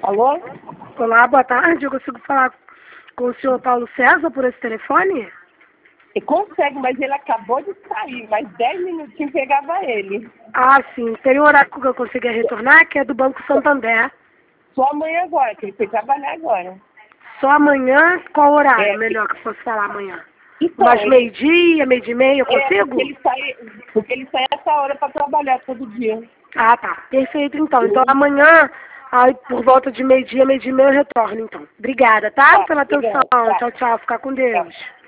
Alô? Olá, boa tarde. Eu consigo falar com o senhor Paulo César por esse telefone? E consegue, mas ele acabou de sair. Mais 10 minutinhos pegava ele. Ah, sim. Tem um horário que eu conseguia retornar, que é do Banco Santander. Só amanhã agora, que ele foi trabalhar agora. Só amanhã? Qual horário? É. Melhor que eu fosse falar amanhã. Então, Mais ele, meio-dia, meio-dia e meia, eu consigo? porque ele sai essa hora para trabalhar todo dia. Ah, tá. Perfeito, então. Então amanhã, aí, por volta de meio-dia e meia, eu retorno, então. Obrigada, tá? Tá, Pela atenção. obrigado. Tá, Tchau, tchau. Fica com tá. Deus.